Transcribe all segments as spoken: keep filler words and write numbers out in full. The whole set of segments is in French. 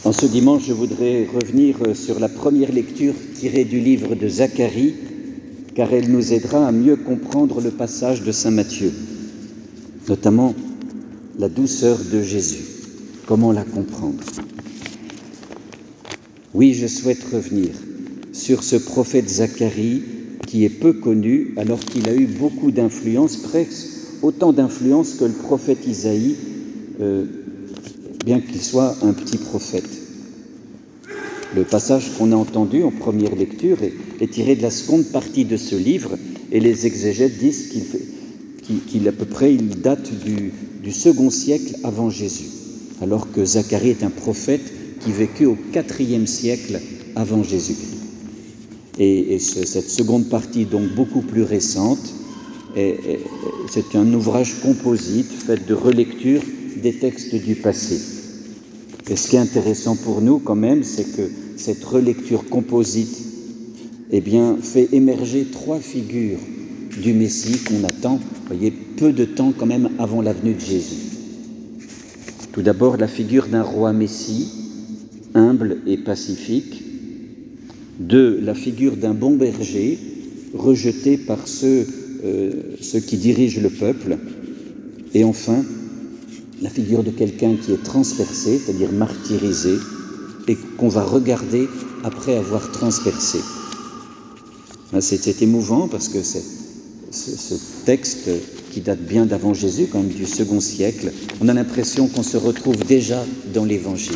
En ce dimanche, je voudrais revenir sur la première lecture tirée du livre de Zacharie, car elle nous aidera à mieux comprendre le passage de saint Matthieu, notamment la douceur de Jésus. Comment la comprendre ? Oui, je souhaite revenir sur ce prophète Zacharie qui est peu connu alors qu'il a eu beaucoup d'influence, presque autant d'influence que le prophète Isaïe, euh, bien qu'il soit un petit prophète. Le passage qu'on a entendu en première lecture est, est tiré de la seconde partie de ce livre, et les exégètes disent qu'il, fait, qu'il, qu'il à peu près il date du, du second siècle avant Jésus, alors que Zacharie est un prophète qui vécut au quatrième siècle avant Jésus. Et, et ce, cette seconde partie, donc beaucoup plus récente, est, est, c'est un ouvrage composite fait de relecture des textes du passé. Et ce qui est intéressant pour nous quand même, c'est que cette relecture composite eh bien, fait émerger trois figures du Messie qu'on attend, vous voyez, peu de temps quand même avant la venue de Jésus. Tout d'abord, la figure d'un roi Messie, humble et pacifique. Deux, la figure d'un bon berger, rejeté par ceux, euh, ceux qui dirigent le peuple. Et enfin, la figure de quelqu'un qui est transpercé, c'est-à-dire martyrisé, et qu'on va regarder après avoir transpercé. C'est, c'est émouvant parce que c'est, ce, ce texte qui date bien d'avant Jésus, quand même du second siècle, on a l'impression qu'on se retrouve déjà dans l'Évangile.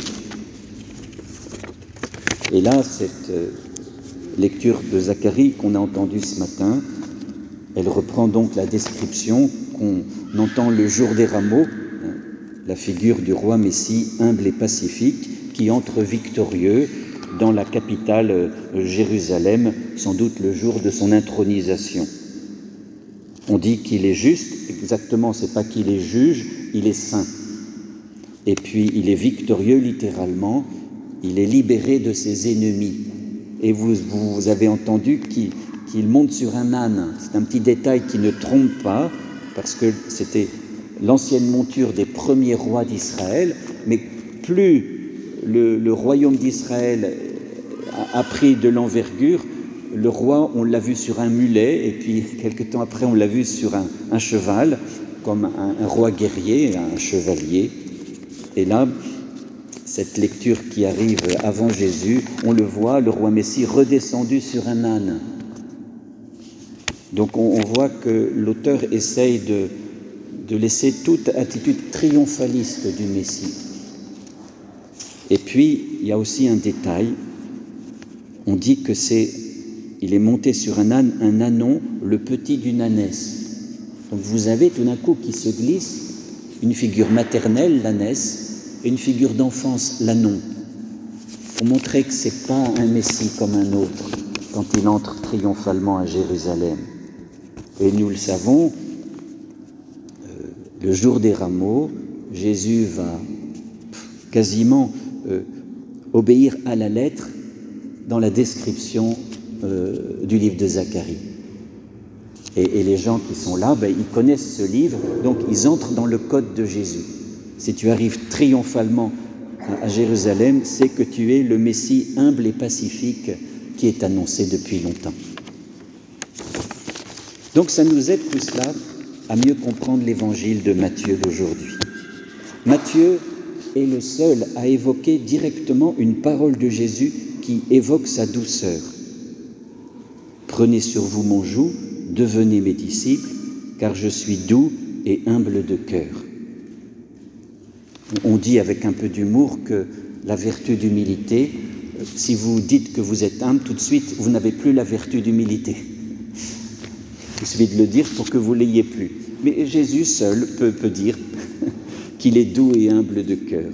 Et là, cette lecture de Zacharie qu'on a entendue ce matin, elle reprend donc la description qu'on entend le jour des rameaux, la figure du roi Messie humble et pacifique qui entre victorieux dans la capitale Jérusalem, sans doute le jour de son intronisation. On dit qu'il est juste, exactement, c'est pas qu'il est juge, il est saint. Et puis il est victorieux littéralement, il est libéré de ses ennemis. Et vous, vous avez entendu qu'il, qu'il monte sur un âne. C'est un petit détail qui ne trompe pas, parce que c'était l'ancienne monture des premiers rois d'Israël, mais plus le, le royaume d'Israël a, a pris de l'envergure, le roi, on l'a vu sur un mulet, et puis quelque temps après, on l'a vu sur un, un cheval, comme un, un roi guerrier, un chevalier. Et là, cette lecture qui arrive avant Jésus, on le voit, le roi Messie redescendu sur un âne. Donc on, on voit que l'auteur essaye de de laisser toute attitude triomphaliste du Messie. Et puis, il y a aussi un détail. On dit que c'est, il est monté sur un âne, un ânon, le petit d'une ânesse. Donc vous avez tout d'un coup qui se glisse une figure maternelle, l'ânesse, et une figure d'enfance, l'ânon, pour montrer que ce n'est pas un Messie comme un autre quand il entre triomphalement à Jérusalem. Et nous le savons, le jour des rameaux, Jésus va quasiment euh, obéir à la lettre dans la description euh, du livre de Zacharie. Et, et les gens qui sont là, ben, ils connaissent ce livre, donc ils entrent dans le code de Jésus. Si tu arrives triomphalement à, à Jérusalem, c'est que tu es le Messie humble et pacifique qui est annoncé depuis longtemps. Donc ça nous aide tout cela à mieux comprendre l'évangile de Matthieu d'aujourd'hui. Matthieu est le seul à évoquer directement une parole de Jésus qui évoque sa douceur. « Prenez sur vous mon joug, devenez mes disciples, car je suis doux et humble de cœur. » On dit avec un peu d'humour que la vertu d'humilité, si vous dites que vous êtes humble, tout de suite, vous n'avez plus la vertu d'humilité. Il suffit de le dire pour que vous ne l'ayez plus. Mais Jésus seul peut, peut dire qu'il est doux et humble de cœur.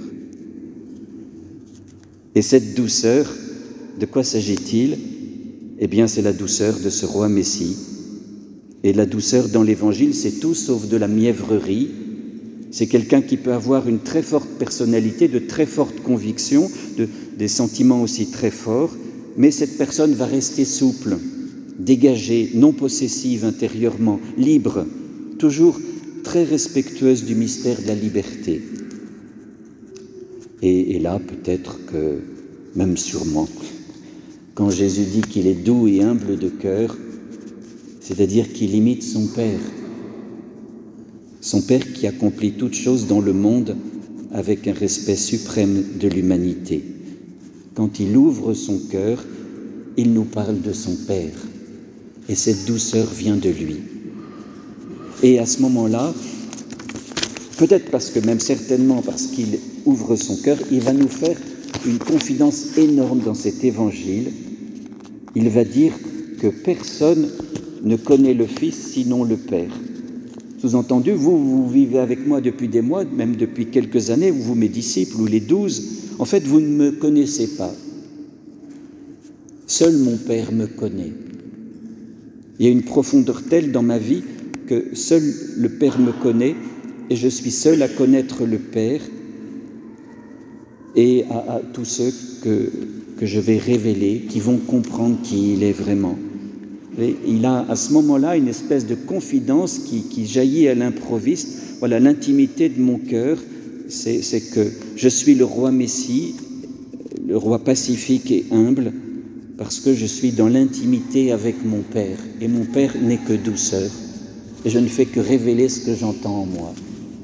Et cette douceur, de quoi s'agit-il ? Eh bien, c'est la douceur de ce roi Messie. Et la douceur dans l'Évangile, c'est tout sauf de la mièvrerie. C'est quelqu'un qui peut avoir une très forte personnalité, de très fortes convictions, de, des sentiments aussi très forts, mais cette personne va rester souple, dégagée, non possessive intérieurement, libre, toujours très respectueuse du mystère de la liberté. Et, et là, peut-être que, même sûrement, quand Jésus dit qu'il est doux et humble de cœur, c'est-à-dire qu'il imite son Père. Son Père qui accomplit toutes choses dans le monde avec un respect suprême de l'humanité. Quand il ouvre son cœur, il nous parle de son Père. Et cette douceur vient de lui. Et à ce moment-là, peut-être parce que même certainement parce qu'il ouvre son cœur, il va nous faire une confidence énorme dans cet évangile. Il va dire que personne ne connaît le Fils sinon le Père. Sous-entendu, vous, vous vivez avec moi depuis des mois, même depuis quelques années, vous, mes disciples, ou les douze, en fait, vous ne me connaissez pas. Seul mon Père me connaît. Il y a une profondeur telle dans ma vie que seul le Père me connaît et je suis seul à connaître le Père et à, à tous ceux que, que je vais révéler, qui vont comprendre qui il est vraiment. Et il a à ce moment-là une espèce de confidence qui, qui jaillit à l'improviste. Voilà, l'intimité de mon cœur, c'est, c'est que je suis le roi Messie, le roi pacifique et humble, parce que je suis dans l'intimité avec mon Père. Et mon Père n'est que douceur. Et je ne fais que révéler ce que j'entends en moi.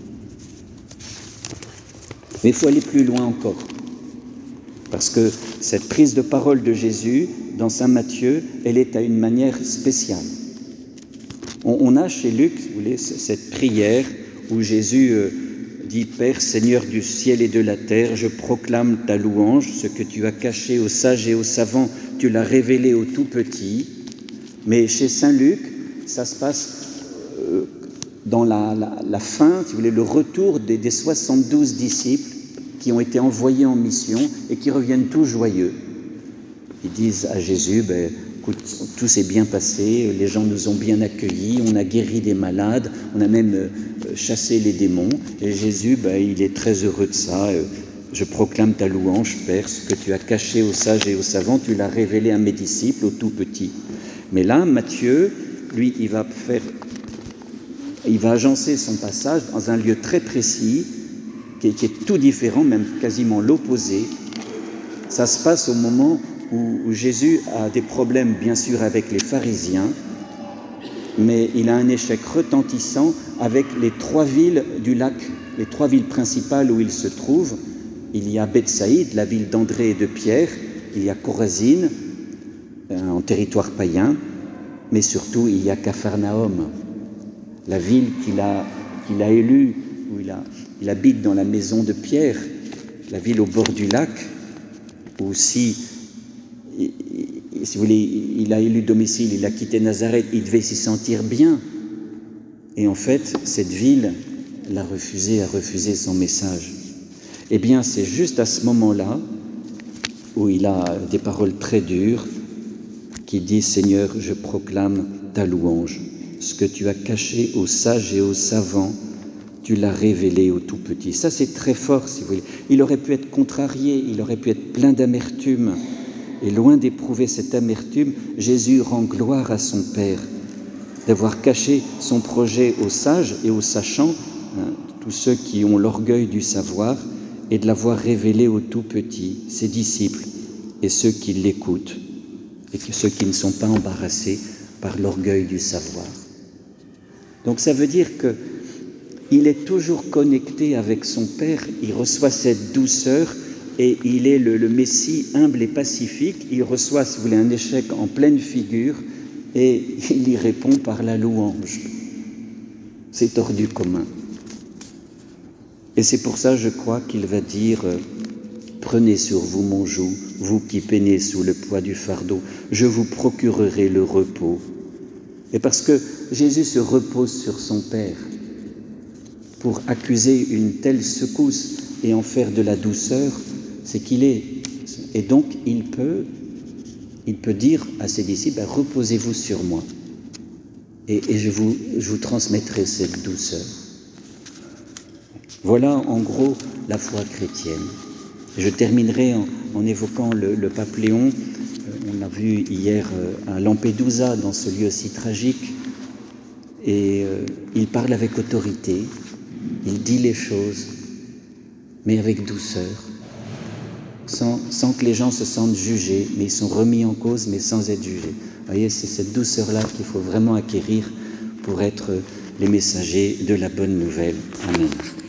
Mais il faut aller plus loin encore. Parce que cette prise de parole de Jésus, dans saint Matthieu, elle est à une manière spéciale. On, on a chez Luc, vous voulez, cette prière où Jésus euh, dit « Père, Seigneur du ciel et de la terre, je proclame ta louange, ce que tu as caché aux sages et aux savants, tu l'as révélé aux tout petits. » Mais chez saint Luc, ça se passe euh, dans la, la, la fin, si vous voulez, le retour des, des soixante-douze disciples qui ont été envoyés en mission et qui reviennent tous joyeux. Ils disent à Jésus, ben, écoute, tout s'est bien passé, les gens nous ont bien accueillis, on a guéri des malades, on a même euh, chassé les démons. Et Jésus, ben, il est très heureux de ça. Euh, je proclame ta louange, Père, ce que tu as caché aux sages et aux savants, tu l'as révélé à mes disciples, aux tout petits. Mais là, Matthieu, lui, il va faire, il va agencer son passage dans un lieu très précis, qui est, qui est tout différent, même quasiment l'opposé. Ça se passe au moment où, où Jésus a des problèmes, bien sûr, avec les pharisiens, mais il a un échec retentissant avec les trois villes du lac, les trois villes principales où il se trouve. Il y a Bethsaïde, la ville d'André et de Pierre, il y a Chorazine, en territoire païen, mais surtout il y a Capharnaüm, la ville qu'il a, qu'il a élue, où il, a, il habite dans la maison de Pierre, la ville au bord du lac, où si, si vous voulez, il a élu domicile, il a quitté Nazareth, il devait s'y sentir bien. Et en fait, cette ville l'a refusé, a refusé son message. Eh bien, c'est juste à ce moment-là où il a des paroles très dures, qui dit « Seigneur, je proclame ta louange. Ce que tu as caché aux sages et aux savants, tu l'as révélé aux tout petits. » Ça, c'est très fort, si vous voulez. Il aurait pu être contrarié, il aurait pu être plein d'amertume. Et loin d'éprouver cette amertume, Jésus rend gloire à son Père, d'avoir caché son projet aux sages et aux sachants, hein, tous ceux qui ont l'orgueil du savoir, et de l'avoir révélé aux tout petits, ses disciples, et ceux qui l'écoutent, et ceux qui ne sont pas embarrassés par l'orgueil du savoir. Donc ça veut dire que il est toujours connecté avec son Père, il reçoit cette douceur et il est le, le Messie humble et pacifique. Il reçoit, si vous voulez, un échec en pleine figure et il y répond par la louange. C'est hors du commun. Et c'est pour ça, je crois, qu'il va dire « Prenez sur vous mon joug, vous qui peinez sous le poids du fardeau, je vous procurerai le repos. » Et parce que Jésus se repose sur son Père pour accuser une telle secousse et en faire de la douceur, c'est qu'il est. Et donc, il peut, il peut dire à ses disciples, ben, reposez-vous sur moi et, et je, vous, je vous transmettrai cette douceur. Voilà en gros la foi chrétienne. Je terminerai en, en évoquant le, le pape Léon. On l'a vu hier à Lampedusa, dans ce lieu si tragique. Et euh, il parle avec autorité, il dit les choses, mais avec douceur. sans, sans que les gens se sentent jugés, mais ils sont remis en cause, mais sans être jugés. Vous voyez, c'est cette douceur-là qu'il faut vraiment acquérir pour être les messagers de la bonne nouvelle. Amen.